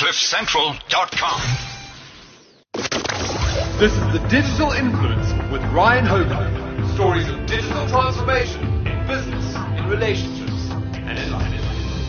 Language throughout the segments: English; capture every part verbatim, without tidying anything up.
cliff central dot com. This is The Digital Influence with Ryan Hogan. Stories of digital transformation in business, in relationships, and in life.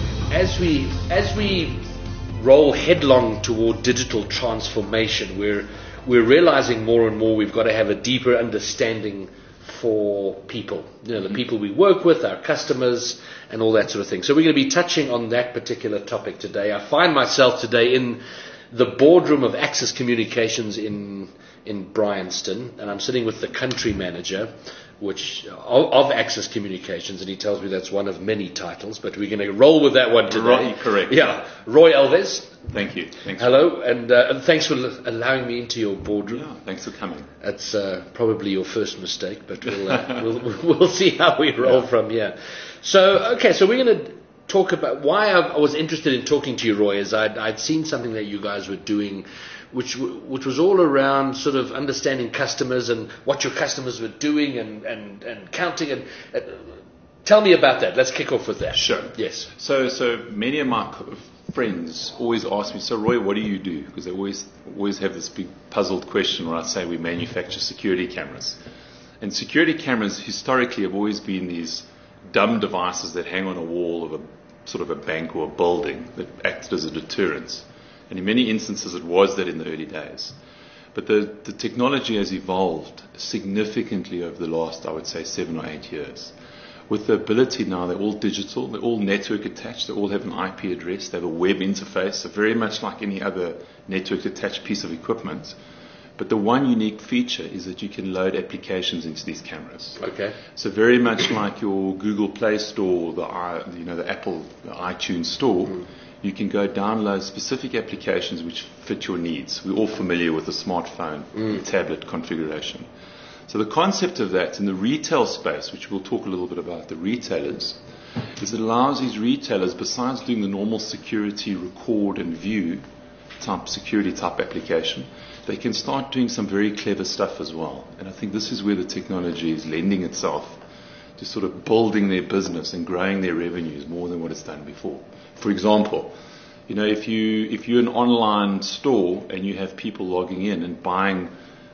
As we, as we roll headlong toward digital transformation, we're, we're realizing more and more we've got to have a deeper understanding for people, you know, the people we work with, our customers, and all that sort of thing. So we're going to be touching on that particular topic today. I find myself today in the boardroom of Access Communications in in Bryanston, and I'm sitting with the country manager, which of, of Access Communications, and he tells me that's one of many titles, but we're going to roll with that one today. Roy, correct. Yeah, Roy Alves. Thank you. Thanks. Hello, and, uh, and thanks for l- allowing me into your boardroom. Yeah, thanks for coming. That's uh, probably your first mistake, but we'll, uh, we'll we'll see how we roll yeah. from here. So, okay, so we're going to talk about why I was interested in talking to you, Roy, is I'd, I'd seen something that you guys were doing, which which was all around sort of understanding customers and what your customers were doing and, and, and counting. And uh, tell me about that. Let's kick off with that. Sure. Yes. So so many of my friends always ask me, so Roy, what do you do? Because they always always have this big puzzled question where I say we manufacture security cameras. And security cameras historically have always been these dumb devices that hang on a wall of a sort of a bank or a building that acted as a deterrent. And in many instances it was that in the early days. But the, the technology has evolved significantly over the last, I would say, seven or eight years. With the ability now, they're all digital, they're all network attached, they all have an I P address, they have a web interface, so very much like any other network attached piece of equipment. But the one unique feature is that you can load applications into these cameras. Okay. So very much like your Google Play Store, the i- you know the Apple the iTunes Store, mm. you can go download specific applications which fit your needs. We're all familiar with the smartphone, mm. the tablet configuration. So the concept of that in the retail space, which we'll talk a little bit about the retailers, is it allows these retailers, besides doing the normal security record and view type security type application, they can start doing some very clever stuff as well. And I think this is where the technology is lending itself to sort of building their business and growing their revenues more than what it's done before. For example, you know, if you if you're an online store and you have people logging in and buying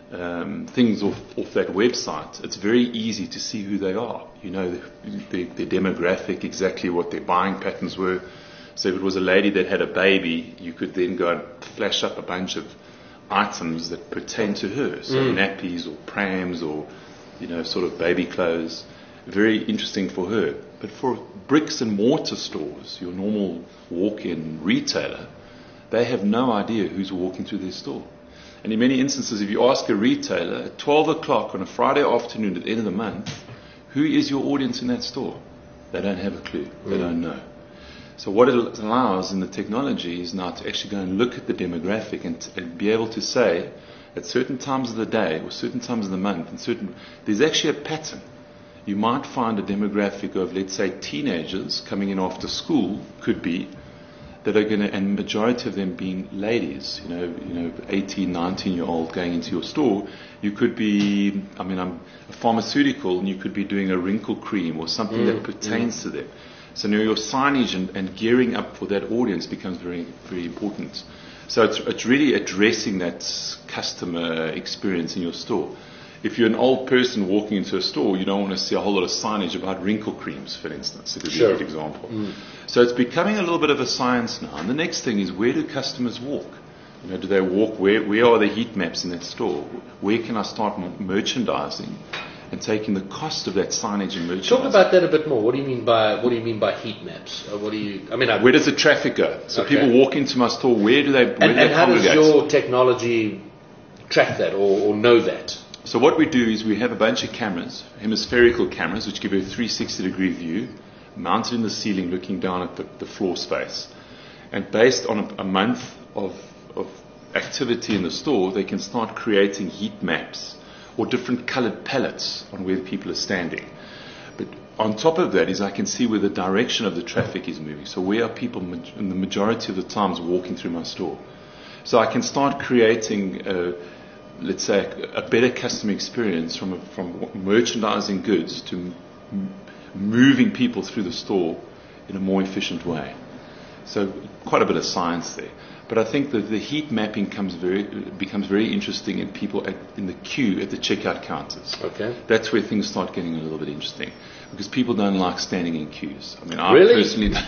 um, things off, off that website, it's very easy to see who they are. You know, their, their demographic, exactly what their buying patterns were. So if it was a lady that had a baby, you could then go and flash up a bunch of items that pertain to her, so mm. nappies or prams or, you know, sort of baby clothes. Very interesting for her. But for bricks and mortar stores, your normal walk-in retailer, they have no idea who's walking through their store. And in many instances, if you ask a retailer at twelve o'clock on a Friday afternoon at the end of the month, who is your audience in that store? They don't have a clue. They mm. don't know. So what it allows in the technology is now to actually go and look at the demographic and, t- and be able to say at certain times of the day or certain times of the month, and certain there's actually a pattern. You might find a demographic of, let's say, teenagers coming in after school, could be, that are going to, and majority of them being ladies, you know, you know, eighteen, nineteen year old going into your store. You could be, I mean, I'm a pharmaceutical, and you could be doing a wrinkle cream or something mm, that pertains mm. to them. So now your signage and, and gearing up for that audience becomes very, very important. So it's, it's really addressing that customer experience in your store. If you're an old person walking into a store, you don't want to see a whole lot of signage about wrinkle creams, for instance. It would sure. be a good example. Mm. So it's becoming a little bit of a science now. And the next thing is, where do customers walk? You know, do they walk? Where, where are the heat maps in that store? Where can I start merchandising and taking the cost of that signage and merchandising? Talk about that a bit more. What do you mean by what do you mean by heat maps? Or what do you? I mean, I, where does the traffic go? So okay. people walk into my store. Where do they? Where and do and they how congregate? does your technology track that or, or know that? So what we do is we have a bunch of cameras, hemispherical cameras, which give you a three sixty degree view, mounted in the ceiling, looking down at the, the floor space. And based on a, a month of, of activity in the store, they can start creating heat maps or different colored palettes on where people are standing. But on top of that is I can see where the direction of the traffic is moving. So where are people in the majority of the times walking through my store? So I can start creating a, let's say, a better customer experience from a, from merchandising goods to m- moving people through the store in a more efficient way. So quite a bit of science there. But I think that the heat mapping comes very, becomes very interesting in people at, in the queue at the checkout counters. Okay. That's where things start getting a little bit interesting. Because people don't like standing in queues. I mean, I Really? personally don't.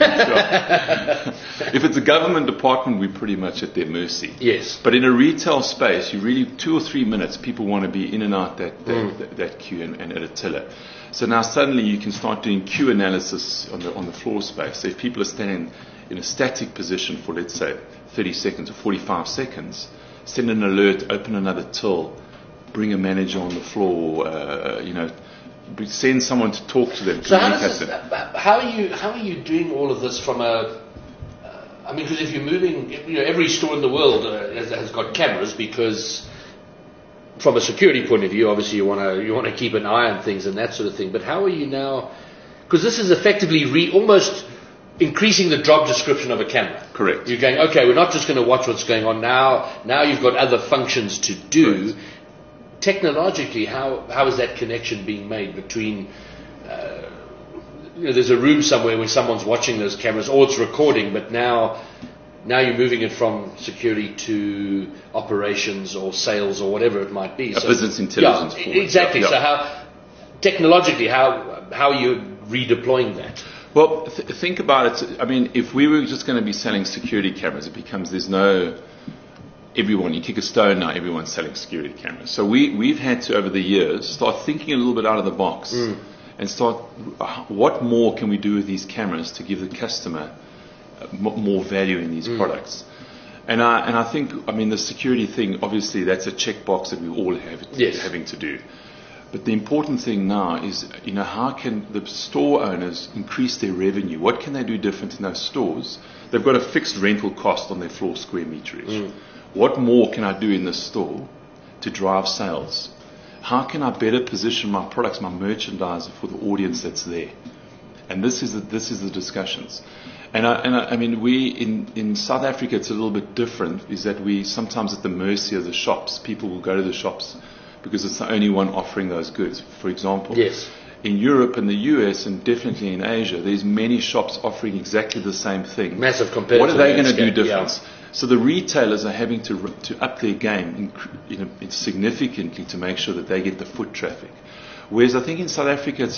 If it's a government department, we're pretty much at their mercy. Yes. But in a retail space, you really, two or three minutes, people want to be in and out that, that, Mm. that, that queue and, and at a tiller. So now suddenly you can start doing queue analysis on the, on the floor space. So if people are standing in a static position for, let's say, thirty seconds or forty-five seconds, send an alert, open another till, bring a manager on the floor, uh, you know, send someone to talk to them. So how does communicate this, them. how are you how are you doing all of this from a? Uh, I mean, because if you're moving, you know, every store in the world uh, has, has got cameras because, from a security point of view, obviously you want to you want to keep an eye on things and that sort of thing. But how are you now? Because this is effectively re, almost increasing the job description of a camera. Correct. You're going, okay, we're not just going to watch what's going on now. Now you've got other functions to do. Correct. Technologically, how how is that connection being made between? Uh, you know, there's a room somewhere where someone's watching those cameras, or it's recording, but now. Now you're moving it from security to operations or sales or whatever it might be. A business intelligence Yeah, forward. exactly. Yeah. So how, technologically, how how are you redeploying that? Well, th- think about it. I mean, if we were just going to be selling security cameras, it becomes there's no everyone. You kick a stone now, everyone's selling security cameras. So we we've had to over the years start thinking a little bit out of the box Mm. and start uh, what more can we do with these cameras to give the customer m- more value in these Mm. products. And I and I think I mean the security thing. Obviously, that's a checkbox that we all have Yes. having to do. But the important thing now is, you know, how can the store owners increase their revenue? What can they do different in those stores? They've got a fixed rental cost on their floor square meterage. Mm. What more can I do in this store to drive sales? How can I better position my products, my merchandise for the audience that's there? And this is the, this is the discussions. And I, and I, I mean, we in, in South Africa, it's a little bit different. Is that we sometimes at the mercy of the shops. People will go to the shops because it's the only one offering those goods. For example, Yes. in Europe and the U S and definitely in Asia, there's many shops offering exactly the same thing. Massive compared What to are they the going to do landscape, different? yeah. So the retailers are having to to up their game in, you know, significantly to make sure that they get the foot traffic. Whereas I think in South Africa, it's,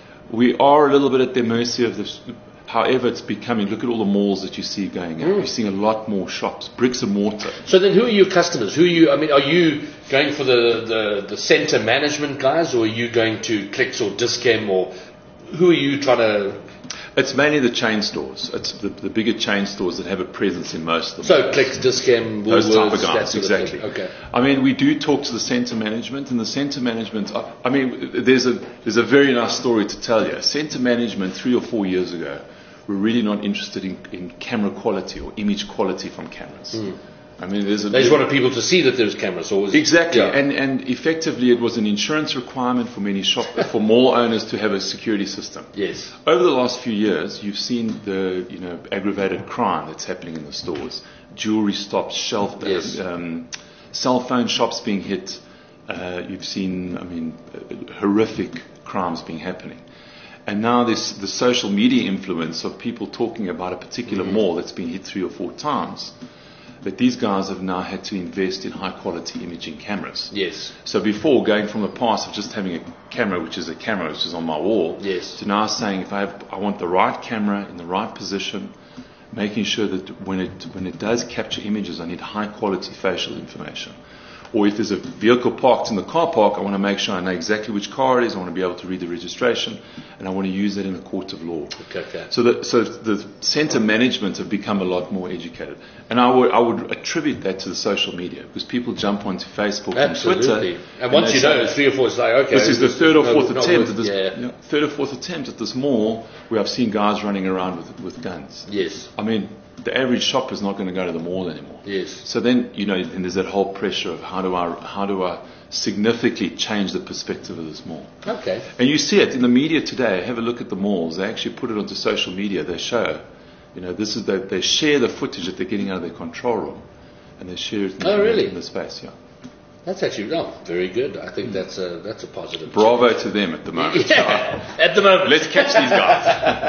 we are a little bit at their mercy of this. However, it's becoming, look at all the malls that you see going out. Mm. You're seeing a lot more shops, bricks and mortar. So then, who are your customers? Who are you? I mean, are you going for the the, the center management guys, or are you going to Clicks or Dis-Chem, or who are you trying to? It's mainly the chain stores. It's the, the bigger chain stores that have a presence in most of them. So Clicks, Dis-Chem, Those type of Woolworths, that guys, sort of thing. exactly. Okay. I mean, we do talk to the centre management, and the centre management. I, I mean, there's a there's a very nice story to tell you. Centre management three or four years ago were really not interested in, in camera quality or image quality from cameras. Mm. I mean, there's a They just wanted people to see that there's cameras. Or was it- exactly, yeah. and and effectively, it was an insurance requirement for many shop for mall owners to have a security system. Yes. Over the last few years, you've seen the you know aggravated crime that's happening in the stores, jewelry stops, shelf, Yes. um, cell phone shops being hit. Uh, you've seen, I mean, uh, horrific crimes being happening, and now this the social media influence of people talking about a particular Mm-hmm. mall that's been hit three or four times. That these guys have now had to invest in high quality imaging cameras. Yes. So before, going from the past of just having a camera, which is a camera which is on my wall, Yes. to now saying if I have, I want the right camera in the right position, making sure that when it when it does capture images, I need high quality facial information. Or if there's a vehicle parked in the car park, I want to make sure I know exactly which car it is. I want to be able to read the registration, and I want to use that in a court of law. Okay. okay. So the so the centre management have become a lot more educated, and I would I would attribute that to the social media because people jump onto Facebook Absolutely. and Twitter, And once they you say, know, three or four, it's like, okay. this is the third or no- fourth not attempt worth- at this Yeah. you know, third or fourth attempt at this mall where I've seen guys running around with with guns. Yes. I mean, the average shopper is not going to go to the mall anymore. Yes. So then, you know, and there's that whole pressure of how do I how do I significantly change the perspective of this mall. Okay. And you see it in the media today. Have a look at the malls. They actually put it onto social media. They show, you know, this is the, they share the footage that they're getting out of their control room, and they share it in, Oh, the, really? in the space. Yeah. That's actually oh, very good. I think that's a that's a positive. Bravo to them at the moment. Yeah, at the moment. Let's catch these guys.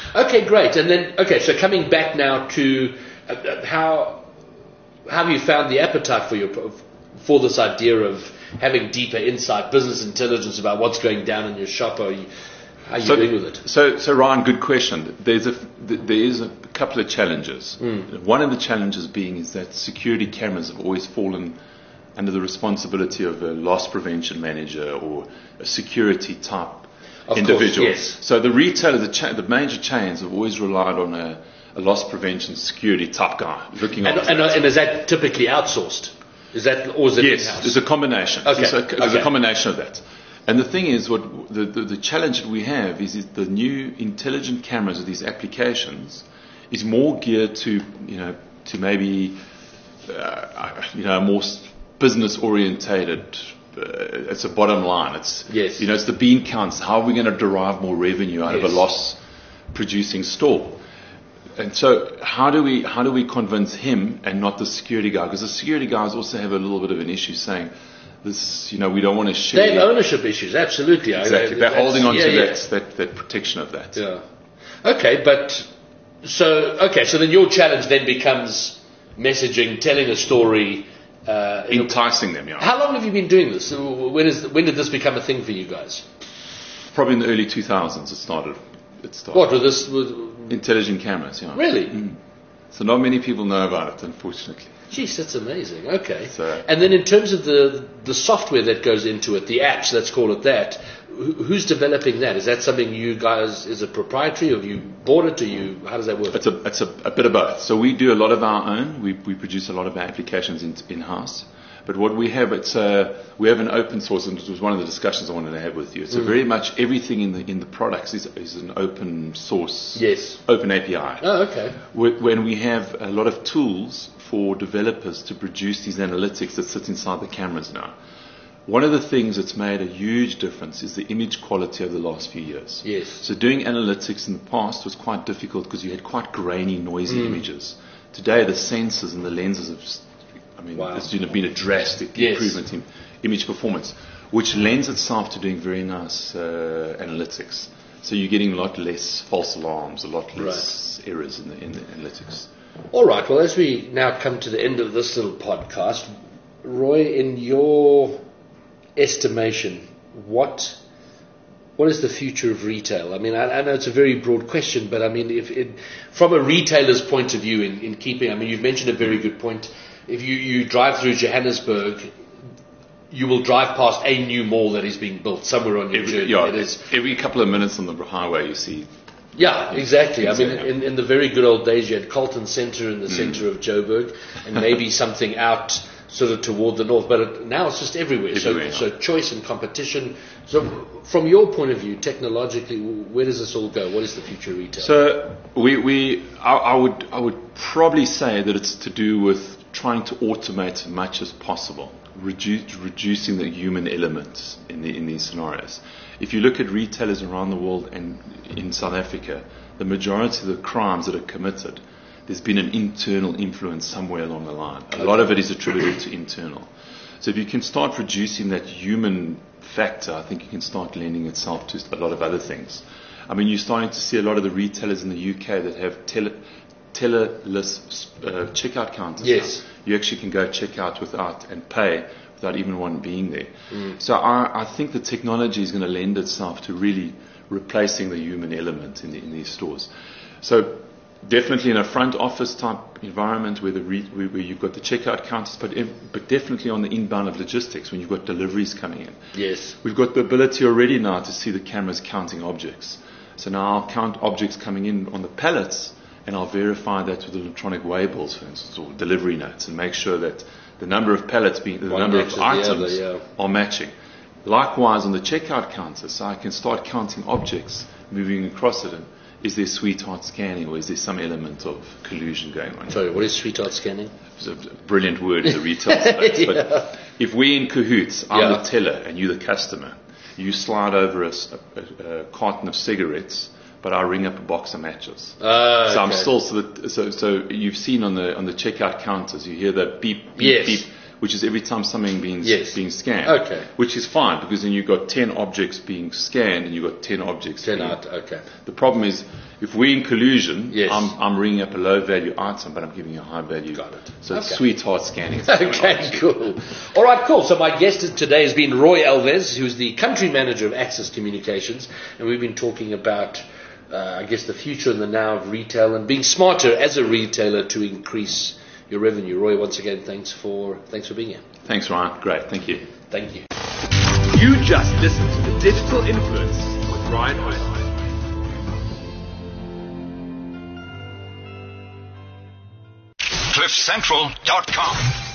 Okay, great. And then, okay, so coming back now to uh, uh, how how have you found the appetite for your for this idea of having deeper insight, business intelligence about what's going down in your shop? Are you, how are you so, doing with it? So, so Ryan, good question. There's a there is a couple of challenges. Mm. One of the challenges being is that security cameras have always fallen under the responsibility of a loss prevention manager or a security type of individual. Course, yes. So the retailers, the, cha- the major chains have always relied on a, a loss prevention security type guy looking and, after and, that. and is that typically outsourced? Is that or is it yes, in-house? there's a combination. Okay. There's, a, there's okay. a combination of that. And the thing is, what the, the, the challenge that we have is, is the new intelligent cameras of these applications is more geared to, you know, to maybe, uh, you know, more business orientated. Uh, it's a bottom line. It's yes. you know, it's the bean counts. How are we going to derive more revenue out yes. of a loss producing store? And so, how do we how do we convince him and not the security guy? Because the security guys also have a little bit of an issue saying, this, you know, we don't want to share. They have ownership issues, absolutely. Exactly, I, they're holding on yeah, to yeah. that, that that protection of that. Yeah. Okay, but so okay, so then your challenge then becomes messaging, telling a story, uh, enticing them. Yeah. How long have you been doing this? When is when did this become a thing for you guys? Probably in the early two thousands. It started. It started. What with this? With, Intelligent cameras, yeah. Really? Mm. So not many people know about it, unfortunately. Jeez, that's amazing. Okay. So, and then in terms of the the software that goes into it, the apps, let's call it that, who's developing that? Is that something you guys, is it proprietary, or you bought it, or you, how does that work? It's a it's a, a bit of both. So we do a lot of our own. We we produce a lot of our applications in in house. But what we have, it's uh, we have an open source, and it was one of the discussions I wanted to have with you. So mm. very much everything in the in the products is is an open source, yes, open A P I. Oh, okay. When we have a lot of tools for developers to produce these analytics that sit inside the cameras now. One of the things that's made a huge difference is the image quality over the last few years. Yes. So doing analytics in the past was quite difficult because you had quite grainy, noisy mm. images. Today, the sensors and the lenses have, I mean, wow. there's been a drastic yes. improvement in image performance, which lends itself to doing very nice uh, analytics. So you're getting a lot less false alarms, a lot less right. errors in the, in the analytics. All right. Well, as we now come to the end of this little podcast, Roy, in your estimation, what what is the future of retail? I mean, I, I know it's a very broad question, but I mean, if it, from a retailer's point of view, in, in keeping, I mean, you've mentioned a very good point. If you, you drive through Johannesburg, you will drive past a new mall that is being built somewhere on your every, journey. Yeah, it is, every couple of minutes on the highway, you see. Yeah, exactly. I mean, exactly. in, in the very good old days, you had Carlton Centre in the mm. centre of Joburg, and maybe something out sort of toward the north. But it, now it's just everywhere. everywhere so, yeah. so choice and competition. So, from your point of view, technologically, where does this all go? What is the future of retail? So, we, we I, I would I would probably say that it's to do with trying to automate as much as possible, reduce, reducing the human elements in the in these scenarios. If you look at retailers around the world and in South Africa, the majority of the crimes that are committed, there's been an internal influence somewhere along the line. A lot of it is attributed to internal. So if you can start reducing that human factor, I think you can start lending itself to a lot of other things. I mean, you're starting to see a lot of the retailers in the U K that have tele, tellerless uh, checkout counters. Yes. Now. You actually can go check out without and pay without even one being there. Mm. So I, I think the technology is going to lend itself to really replacing the human element in, the, in these stores. So definitely in a front office type environment where, the re, where, where you've got the checkout counters, but, ev- but definitely on the inbound of logistics when you've got deliveries coming in. Yes. We've got the ability already now to see the cameras counting objects. So now I'll count objects coming in on the pallets, and I'll verify that with electronic waybills, for instance, or delivery notes, and make sure that the number of pallets, being the One number of matches the items other, yeah. are matching. Likewise, on the checkout counter, so I can start counting objects moving across it. And is there sweetheart scanning, or is there some element of collusion going on? Sorry, what is sweetheart scanning? It's a brilliant word in the retail space. yeah. But if we're in cahoots, I'm yeah. the teller and you're the customer, you slide over a, a, a carton of cigarettes, but I ring up a box of matches. Uh, so okay. I'm still so, that, so so you've seen on the on the checkout counters, you hear that beep beep yes. beep which is every time something being Yes. being scanned. Okay. Which is fine because then you've got ten objects being scanned and you've got ten objects. ten being, out, okay. The problem is if we're in collusion, Yes. I'm, I'm ringing up a low value item, but I'm giving you a high value. Got it. So it's Okay. sweetheart scanning. It's going on. Okay, cool. All right, cool. So my guest today has been Roy Alves, who's the country manager of Access Communications, and we've been talking about, uh, I guess, the future and the now of retail and being smarter as a retailer to increase your revenue. Roy, once again, thanks for thanks for being here. Thanks, Ryan. Great. Thank you. Thank you. You just listened to The Digital Influence with Ryan Hogan. cliff central dot com